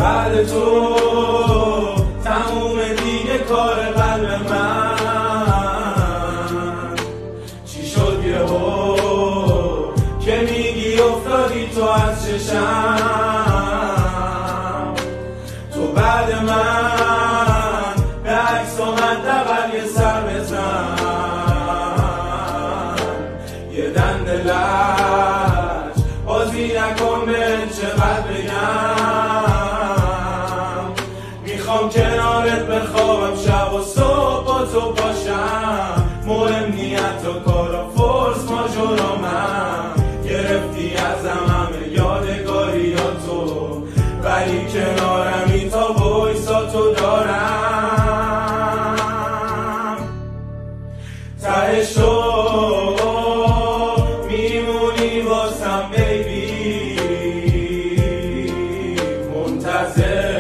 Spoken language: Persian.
بعد تو تموم دیگه کار قلب من چی شد یهو که میگی افتادی تو از چشم. تو بعد من به عکس آمد دقل یه سر بزن، یه دنده لج بازی نکن به چقدر بگم. میخوام کنارت بخوابم شب و صبح با تو باشم. مهم نیت و کارا فرس ماجورامم. گرفتی ازم همه یادگاریاتو، ولی کنارمی تا وایساتو دارم. تهشو میمونی واسم بیبی، منتظر